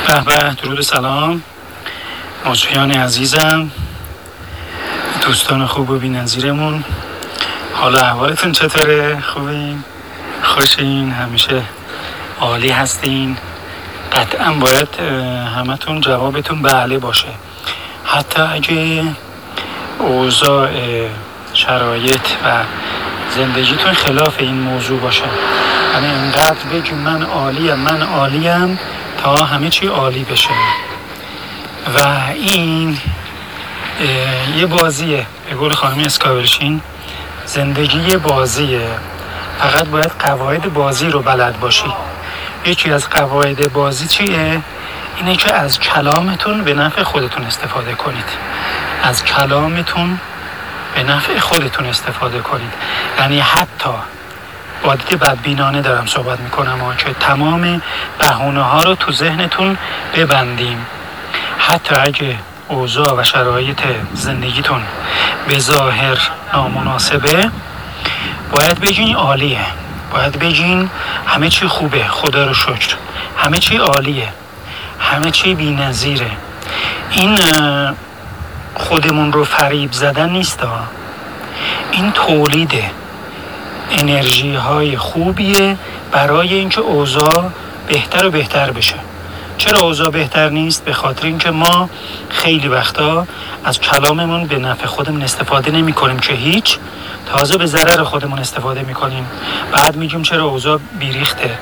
به درود سلام مجریان عزیزم، دوستان خوب و بی‌نظیرمون. حالا احوالتون چطوره؟ خوبین؟ خوشین؟ همیشه عالی هستین؟ قطعا باید همتون جوابتون بله باشه، حتی اگه اوضاع شرایط و زندگیتون خلاف این موضوع باشه. یعنی انقدر بگیم من عالیم تا همه چی عالی بشه. و این یه بازیه، به قول خانم اسکابلشین زندگی بازیه، فقط باید قواعد بازی رو بلد باشی. یکی از قواعد بازی چیه؟ اینه که از کلامتون به نفع خودتون استفاده کنید. از کلامتون به نفع خودتون استفاده کنید. یعنی حتی با دید بدبینانه دارم صحبت میکنم که تمام بهونه ها رو تو ذهنتون ببندیم. حتی اگه اوضاع و شرایط زندگیتون به ظاهر نامناسبه، باید بگین عالیه، باید بگین همه چی خوبه، خدا رو شکر، همه چی عالیه، همه چی بی‌نظیره. این خودمون رو فریب زدن نیست، این تولید انرژی های خوبیه برای اینکه اوضاع بهتر و بهتر بشه. چرا اوضاع بهتر نیست؟ به خاطر اینکه ما خیلی وقتا از کلاممون به نفع خودمون استفاده نمی کنیم که هیچ، تازه به ضرر خودمون استفاده می کنیم. بعد میگیم چرا اوضاع بیریخته.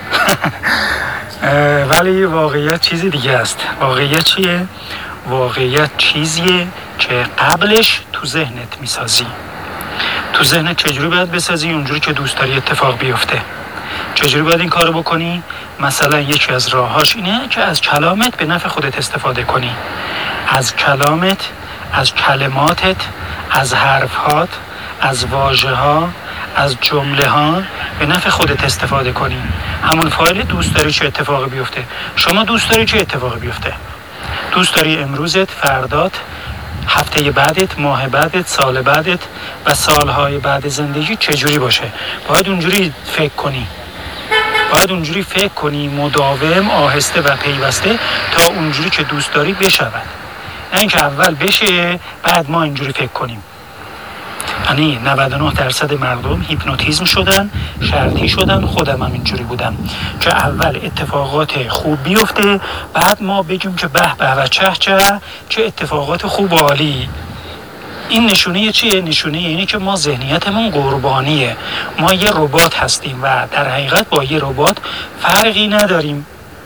ولی واقعیت چیزی دیگه است. واقعیت چیه؟ واقعیت چیزیه که قبلش تو ذهنت میسازی. تو ذهنت چجوری باید بسازی؟ اونجوری که دوست داری اتفاق بیفته. چجوری باید این کارو بکنی؟ مثلا یکی از راهاش اینه که از کلامت به نفع خودت استفاده کنی. از کلامت، از کلماتت، از حرفهات، از واژه‌ها، از جمله‌ها به نفع خودت استفاده کنی. همون فایل دوست داری چه اتفاقی بیفته. شما دوست داری چه اتفاقی بیفته؟ دوست داری امروزت، فردات، هفته بعدت، ماه بعدت، سال بعدت و سالهای بعد زندگی چجوری باشه؟ باید اونجوری فکر کنی. باید اونجوری فکر کنی، مداوم، آهسته و پیوسته، تا اونجوری که دوست داری بشود. نه اینکه اول بشه بعد ما اینجوری فکر کنیم. یعنی 99% مردم هیپنوتیزم شدن، شرطی شدن. خودم هم اینجوری بودم که اول اتفاقات خوب بیفته، بعد ما بگیم که به به و چه اتفاقات خوب و عالی. این نشونه چیه؟ نشونه اینه که ما ذهنیتمون قربانیه. ما یه ربات هستیم و در حقیقت با یه ربات فرقی نداریم.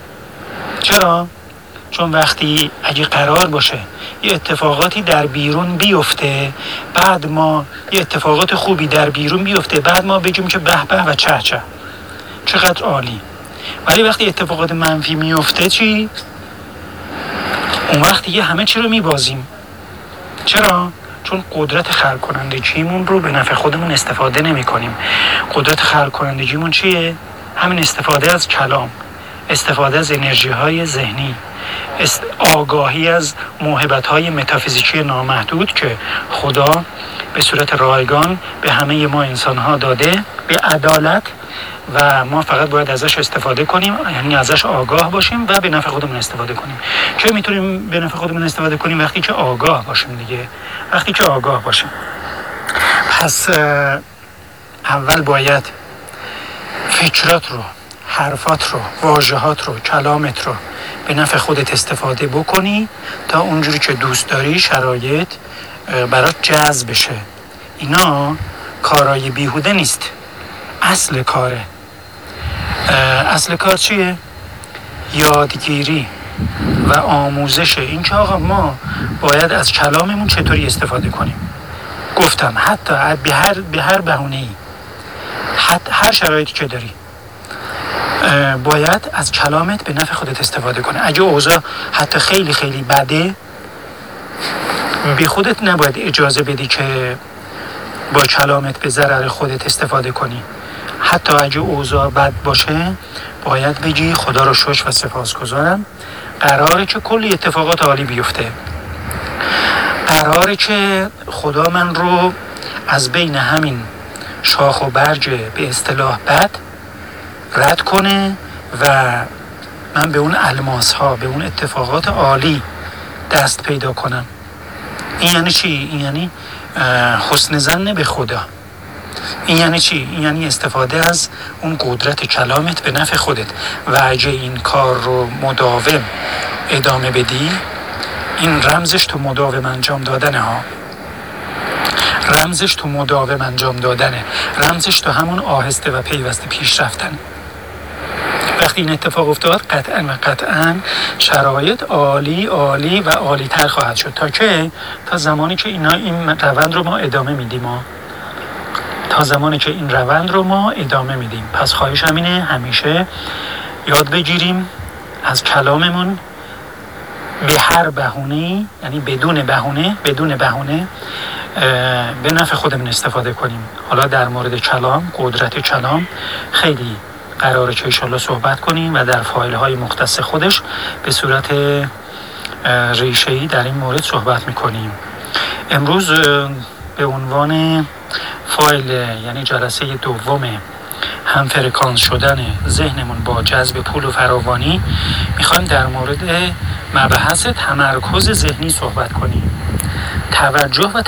چرا؟ چون وقتی اگه قرار باشه یه اتفاقاتی در بیرون بیفته، بعد ما یه اتفاقات خوبی در بیرون بیفته، بعد ما بگیم که به به و چقدر عالی. ولی وقتی اتفاقات منفی میفته چی؟ اون وقت دیگه همه چی رو میبازیم. چرا؟ چون قدرت خلق کنندگیمون رو به نفع خودمون استفاده نمی کنیم. قدرت خلق کنندگیمون چیه؟ همین استفاده از کلام، استفاده از انرژی های ذهنی، آگاهی از موهبت‌های متافیزیکی نامحدود که خدا به صورت رایگان به همه ما انسان‌ها داده به عدالت، و ما فقط باید ازش استفاده کنیم. یعنی ازش آگاه باشیم و به نفع خودمون استفاده کنیم. که میتونیم به نفع خودمون استفاده کنیم؟ وقتی که آگاه باشیم دیگه. وقتی که آگاه باشیم. پس اول باید فکرات رو، حرفات رو، واژهات رو، کلامت رو به نفع خودت استفاده بکنی تا اونجوری که دوست داری شرایط برات جذب بشه. اینا کارای بیهوده نیست. اصل کاره. اصل کار چیه؟ یادگیری و آموزش. این که آقا ما باید از کلاممون چطوری استفاده کنیم. گفتم حتی به هر بهونه‌ای، هر شرایطی که داری، باید از کلامت به نفع خودت استفاده کنی. اگه اوضاع حتی خیلی خیلی بده، به خودت نباید اجازه بدی که با کلامت به ضرر خودت استفاده کنی. حتی اگه اوضاع بد باشه، باید بگی خدا رو شکر و سپاسگزارم، قراره که کلی اتفاقات عالی بیفته. قراره که خدا من رو از بین همین شاخ و برگ به اصطلاح بد رد کنه و من به اون الماس ها، به اون اتفاقات عالی دست پیدا کنم. این یعنی چی؟ این یعنی حسن ظن به خدا. این یعنی چی؟ این یعنی استفاده از اون قدرت کلامت به نفع خودت. و اگه این کار رو مداوم ادامه بدی، این رمزش تو مداوم انجام دادنه ها. رمزش تو مداوم انجام دادنه. رمزش تو همون آهسته و پیوسته پیش رفتن. وقتی این اتفاق افتاد قطعاً شرایط عالی و عالی تر خواهد شد. تا زمانی که این روند رو ما ادامه میدیم. پس خواهش همینه، همیشه یاد بگیریم از کلاممون به هر بهونه‌ای، یعنی بدون بهونه به نفع خودمون استفاده کنیم. حالا در مورد کلام، قدرت کلام خیلی قراره که انشالله صحبت کنیم و در فایل های مختص خودش به صورت ریشه‌ای در این مورد صحبت میکنیم. امروز به عنوان فایل، یعنی جلسه دوم هم فرکانس شدن ذهنمون با جذب پول و فراوانی، میخوایم در مورد مبحث تمرکز ذهنی صحبت کنیم. توجه و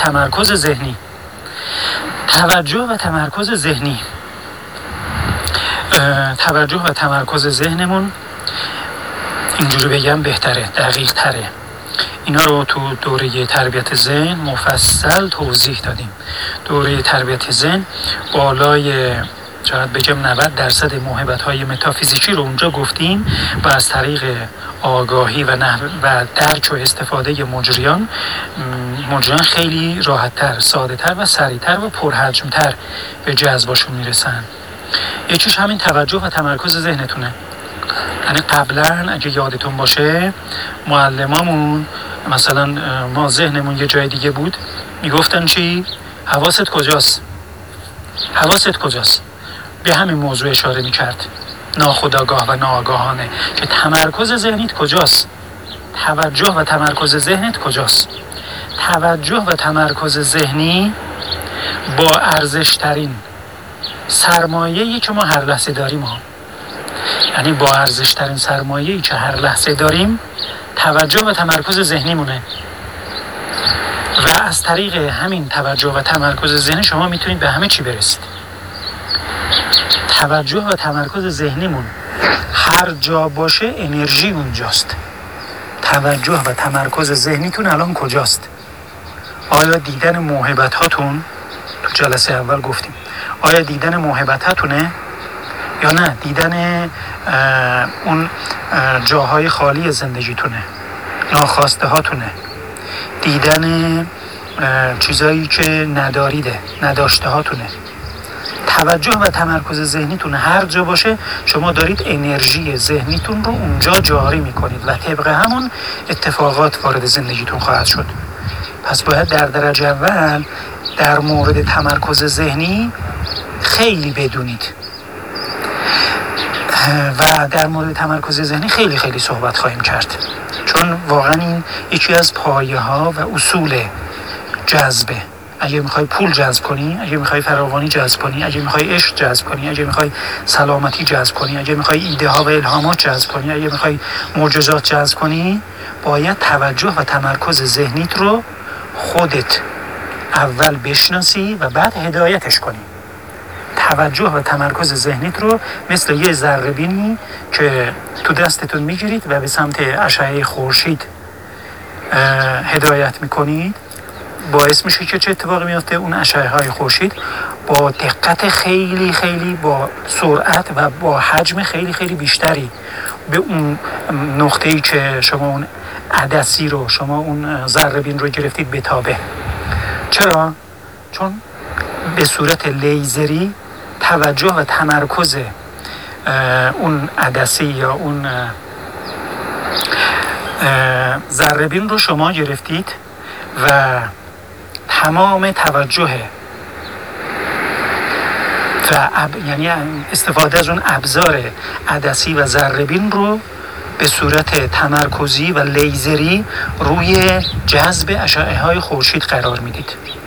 تمرکز ذهنمون، اینجوری بگم بهتره، دقیق تره. اینا رو تو دوره تربیت ذهن مفصل توضیح دادیم. دوره تربیت ذهن بالای شاید بگم 90% موهبت‌های متافیزیکی رو اونجا گفتیم و از طریق آگاهی و درک و استفاده مجریان خیلی راحت‌تر، ساده‌تر و سریع‌تر و پرحجم‌تر به جذبشون میرسن. یکیش همین توجه و تمرکز ذهنتونه. یعنی قبلا اگه یادتون باشه معلمامون مثلا ما ذهنمون یه جای دیگه بود، میگفتن چی؟ حواست کجاست؟ به همین موضوع اشاره میکرد، ناخودآگاه و ناآگاهانه، که تمرکز ذهنیت کجاست، توجه و تمرکز ذهنت کجاست. توجه و تمرکز ذهنی با ارزشترین سرمایه‌ای که ما هر لحظه داریم یعنی با ارزشترین سرمایه‌ای که هر لحظه داریم توجه و تمرکز ذهنیمونه. و از طریق همین توجه و تمرکز ذهنی شما میتونید به همه چی برسید. توجه و تمرکز ذهنیمون هر جا باشه انرژی اونجاست. توجه و تمرکز ذهنیتون الان کجاست؟ آیا دیدن موهبت هاتون، تو جلسه اول گفتیم، آیا دیدن موهبت هاتونه یا نه دیدن اون جاهای خالی زندگیتونه، ناخواسته هاتونه، دیدن چیزایی که نداریده، نداشته هاتونه. توجه و تمرکز ذهنیتون هر جا باشه شما دارید انرژی ذهنیتون رو اونجا جاری میکنید و طبق همون اتفاقات وارد زندگیتون خواهد شد. پس باید در درجه اول در مورد تمرکز ذهنی خیلی بدونید و در مورد تمرکز ذهنی خیلی خیلی صحبت خواهیم کرد، چون واقعا این یکی از پایه ها و اصول جذبه. اگه میخوای پول جذب کنی، اگه میخوای فراوانی جذب کنی، اگه میخوای عشق جذب کنی، اگه میخوای سلامتی جذب کنی، اگه میخوای ایده ها و الهامات جذب کنی، اگه میخوای معجزات جذب کنی، باید توجه و تمرکز ذهنیت رو خودت اول بشناسی و بعد هدایتش کنی. توجه و تمرکز ذهنیت رو مثل یه ذره‌بینی که تو دستتون میگیرید و به سمت اشعه خورشید هدایت میکنید، باعث میشه که چه اتفاقی میفته؟ اون اشعه های خورشید با دقت خیلی خیلی، با سرعت و با حجم خیلی خیلی بیشتری به اون نقطه‌ای که شما اون عدسی رو، شما اون ذره‌بین رو گرفتید بتابه. چرا؟ چون به صورت لیزری توجه و تمرکز اون عدسی یا اون ذره‌بین رو شما گرفتید و تمام توجه و یعنی استفاده از اون ابزار عدسی و ذره‌بین رو به صورت تمرکزی و لیزری روی جذب اشعه های خورشید قرار میدید.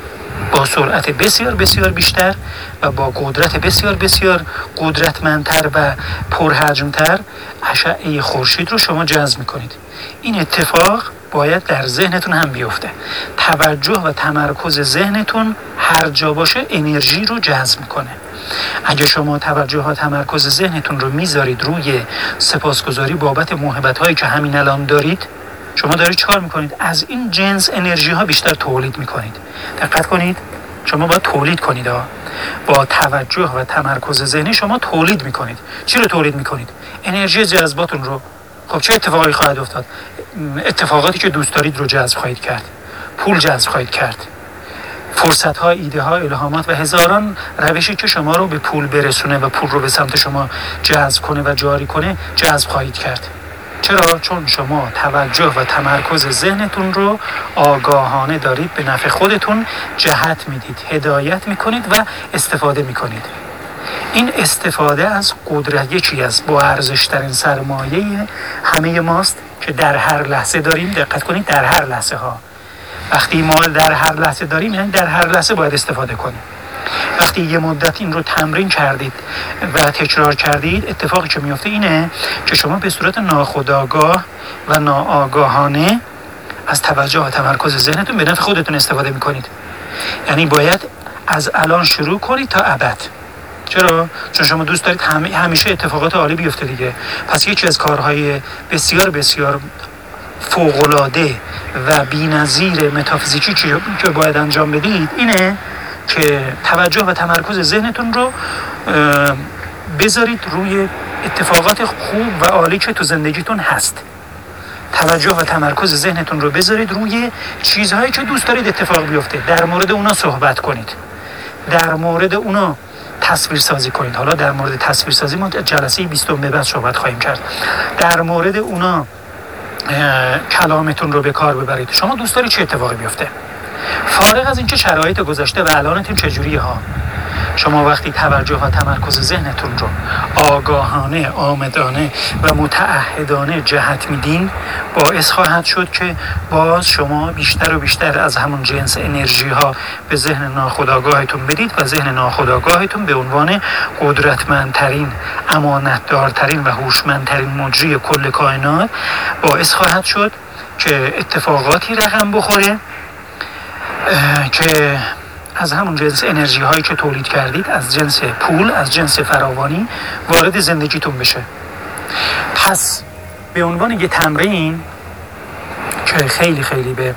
با سرعت بسیار بسیار بیشتر و با قدرت بسیار بسیار قدرتمندتر و پرحجمتر اشعه خورشید رو شما جذب میکنید. این اتفاق باید در ذهنتون هم بیفته. توجه و تمرکز ذهنتون هر جا باشه انرژی رو جذب میکنه. اگه شما توجه و تمرکز ذهنتون رو میذارید روی سپاسگزاری بابت موهبت هایی که همین الان دارید، شما دارید چیکار میکنید؟ از این جنس انرژی ها بیشتر تولید میکنید. دقت کنید، شما باید تولید کنید با توجه و تمرکز ذهنی شما تولید میکنید. چی رو تولید میکنید؟ انرژی جذباتون رو. خب چه اتفاقی خواهد افتاد؟ اتفاقاتی که دوست دارید رو جذب خواهید کرد، پول جذب خواهید کرد، فرصت ها، ایده ها، الهامات و هزاران روشی که شما رو به پول برسونه و پول رو به سمت شما جذب کنه و جاری کنه جذب خواهید کرد. چرا؟ چون شما توجه و تمرکز ذهنتون رو آگاهانه دارید به نفع خودتون جهت میدید، هدایت میکنید و استفاده میکنید. این استفاده از قدرت یکی از با ارزش‌ترین سرمایه همه ماست که در هر لحظه داریم. دقت کنید، در هر لحظه ها. وقتی ما در هر لحظه داریم یعنی در هر لحظه باید استفاده کنیم. وقتی یه مدت این رو تمرین کردید و تکرار کردید، اتفاقی که میفته اینه که شما به صورت ناخودآگاه و ناآگاهانه از توجه و تمرکز ذهنتون به نفع خودتون استفاده میکنید. یعنی باید از الان شروع کنید تا ابد. چرا؟ چون شما دوست دارید همیشه اتفاقات عالی بیفته دیگه. پس یکی از کارهای بسیار بسیار فوق‌العاده و بی‌نظیر متافیزیکی که باید انجام بدید اینه که توجه و تمرکز ذهنتون رو بذارید روی اتفاقات خوب و عالی که تو زندگیتون هست. توجه و تمرکز ذهنتون رو بذارید روی چیزهایی که دوست دارید اتفاق بیفته. در مورد اونا صحبت کنید. در مورد اونا تصویر سازی کنید. حالا در مورد تصویر سازی ما جلسه 20 به بعد صحبت خواهیم کرد. در مورد اونا کلامتون رو به کار ببرید. شما دوست دارید چه اتفاقی بیفته؟ فارغ از اینکه شرایط گذشته و الانتون چجوریه ها. شما وقتی توجه و تمرکز ذهنتون رو آگاهانه، آمدانه و متعهدانه جهت میدین، باعث خواهد شد که باز شما بیشتر و بیشتر از همون جنس انرژی ها به ذهن ناخودآگاهتون بدید و ذهن ناخودآگاهتون به عنوان قدرتمندترین، امانتدارترین و هوشمندترین مجری کل کائنات باعث خواهد شد که اتفاقاتی رقم بخوره که از همون جنس انرژی هایی که تولید کردید، از جنس پول، از جنس فراوانی وارد زندگیتون بشه. پس به عنوان یه تمرین که خیلی خیلی به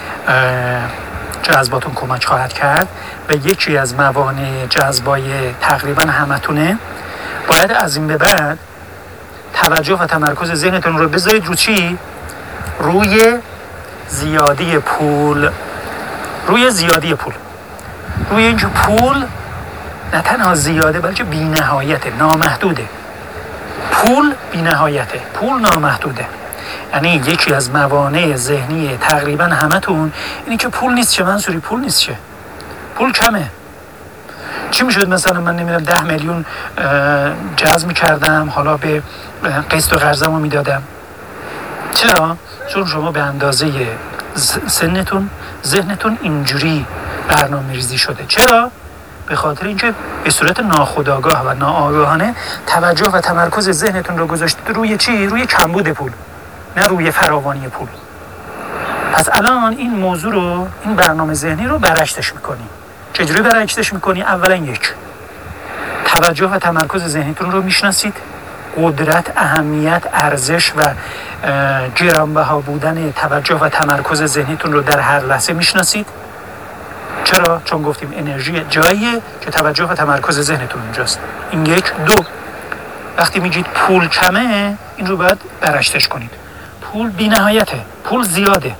جذباتون کمک خواهد کرد و یکی از موانع جذبای تقریبا همتونه، باید از این به بعد توجه و تمرکز ذهنتون رو بذارید رو چی؟ روی زیادی پول. روی زیادی پول. روی اینکه پول نه تنها زیاده بلکه بی نهایته، نامحدوده. پول بی نهایته، پول نامحدوده. یعنی یکی از موانع ذهنی تقریبا همتون اینی که پول نیست چه منظوری؟ پول نیست چه؟ پول کمه. چی میشد مثلا من نمیدونم 10 میلیون جذب میکردم، حالا به قسط و قرضمو میدادم. چرا؟ چون شما به اندازه سنتون، ذهنتون اینجوری برنامه ریزی شده. چرا؟ به خاطر اینکه به صورت ناخودآگاه و ناآگاهانه توجه و تمرکز ذهنتون رو گذاشتید روی چی؟ روی کمبود پول، نه روی فراوانی پول. پس الان این موضوع رو، این برنامه ذهنی رو برعکسش میکنی. چجوری برعکسش میکنی؟ اولا یک، توجه و تمرکز ذهنیتون رو میشناسید. قدرت، اهمیت، ارزش و گرانبها بودن توجه و تمرکز ذهنیتون رو در هر لحظه میشناسید. چرا؟ چون گفتیم انرژی جاییه که توجه و تمرکز ذهنتون اونجاست. این یک. دو، وقتی میگید پول کمه، این رو باید برعکسش کنید. پول بی نهایته، پول زیاده.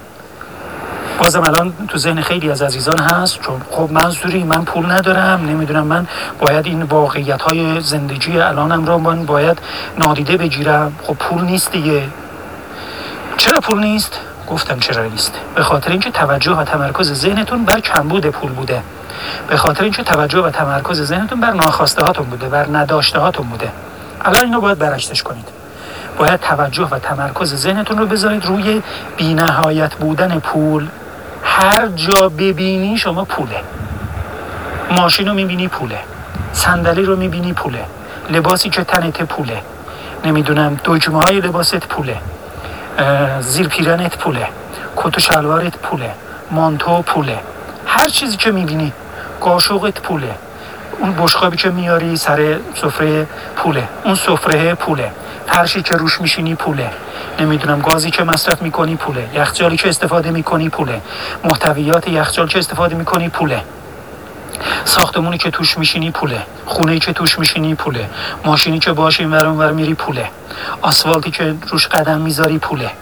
بازم الان تو ذهن خیلی از عزیزان هست چون خب منظوری من پول ندارم، نمیدونم من باید این واقعیت‌های زندگی الانم رو من باید نادیده بگیرم. خب پول نیست دیگه. چرا پول نیست؟ گفتم چرا نیست. به خاطر اینکه توجه و تمرکز ذهنتون بر کمبود پول بوده. به خاطر اینکه توجه و تمرکز ذهنتون بر ناخواسته هاتون بوده، بر نداشته هاتون بوده. الان اینو باید برعکسش کنید. باید توجه و تمرکز ذهنتون رو بذارید روی بی‌نهایت بودن پول، هر جا ببینی شما پوله. ماشین رو میبینی پوله، صندلی رو میبینی پوله، لباسی که تنت پوله، نمیدونم دکمه های لباست پوله، زیر پیرنت پوله، کت و شلوارت پوله، مانتو پوله، هر چیزی که میبینی، قاشقت پوله، اون بشقابی که میاری سر سفره پوله، اون سفره پوله، فرشی که روش میشینی پوله، نمیدونم گازی که مصرف میکنی پوله، یخچالی که استفاده میکنی پوله، محتویات یخچال که استفاده میکنی پوله، ساختمونی که توش میشینی پوله، خونه‌ای که توش میشینی پوله، ماشینی که باهاش اینور اونور میری پوله، آسفالتی که روش قدم میذاری پوله،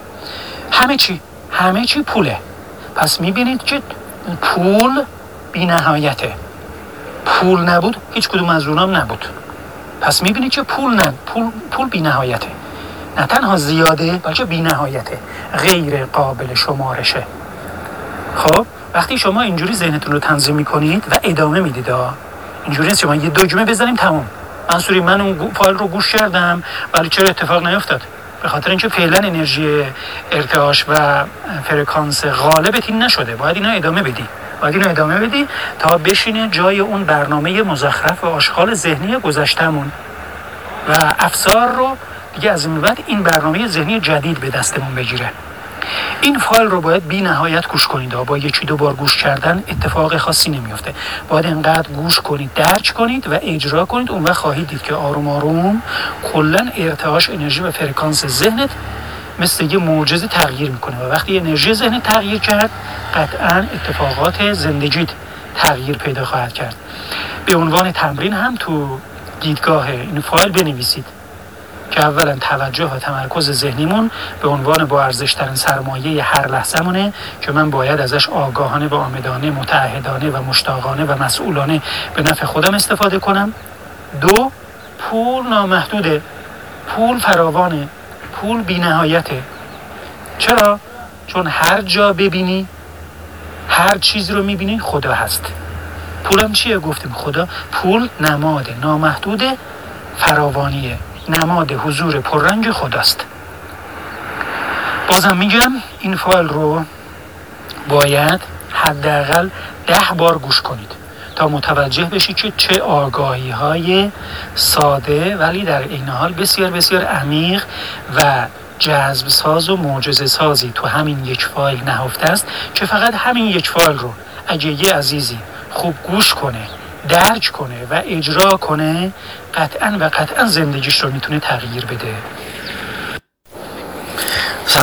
همه چی پوله. پس میبینید که پول بی نهایته. پول نبود هیچ کدوم از اونام نبود. پس میبینید که پول بی نهایته، نه تنها زیاده بلکه بی نهایته، غیر قابل شمارشه. خب وقتی شما اینجوری ذهنتون رو تنظیم میکنید و ادامه میدید، اینجوری نیست شما یه دکمه بزنیم تمام، منصوری من اون فایل رو گوش کردم ولی چرا اتفاق نیفتاد؟ به خاطر اینکه فعلا انرژی ارتعاش و فرکانس غالبت این نشده. باید اینا ادامه بدی تا بشینه جای اون برنامه مزخرف و آشغال ذهنی گذشتمون و افسار رو دیگه از این بعد این برنامه ذهنی جدید به دستمون بگیره. این فایل رو باید بی نهایت گوش کنید. با یکی دو بار گوش کردن اتفاق خاصی نمیفته. باید انقدر گوش کنید، درک کنید و اجرا کنید. اون وقت خواهید دید که آروم آروم کلا ارتعاش انرژی و فرکانس ذهنت مثل یه معجزه تغییر میکنه و وقتی انرژی ذهنت تغییر کرد قطعا اتفاقات زندگیت تغییر پیدا خواهد کرد. به عنوان تمرین هم تو دیدگاه این فایل بنویسید که اولا توجه و تمرکز ذهنیمون به عنوان با ارزش‌ترین سرمایه هر لحظه‌مونه که من باید ازش آگاهانه و عامدانه، متعهدانه و مشتاقانه و مسئولانه به نفع خودم استفاده کنم. 2. پول نامحدوده، پول فراوانه، پول بی‌نهایته. چرا؟ چون هر جا ببینی، هر چیز رو می‌بینی خدا هست. پولم چیه گفتیم؟ خدا. پول نماد نامحدود فراوانیه، نماد حضور پررنگ خداست. بازم میگم این فایل رو باید حداقل 10 بار گوش کنید تا متوجه بشید که چه آگاهی های ساده ولی در این حال بسیار بسیار عمیق و جذب ساز و معجزه سازی تو همین یک فایل نهفته است که فقط همین یک فایل رو اگه یه عزیزی خوب گوش کنه، درک کنه و اجرا کنه، قطعاً زندگیش رو میتونه تغییر بده.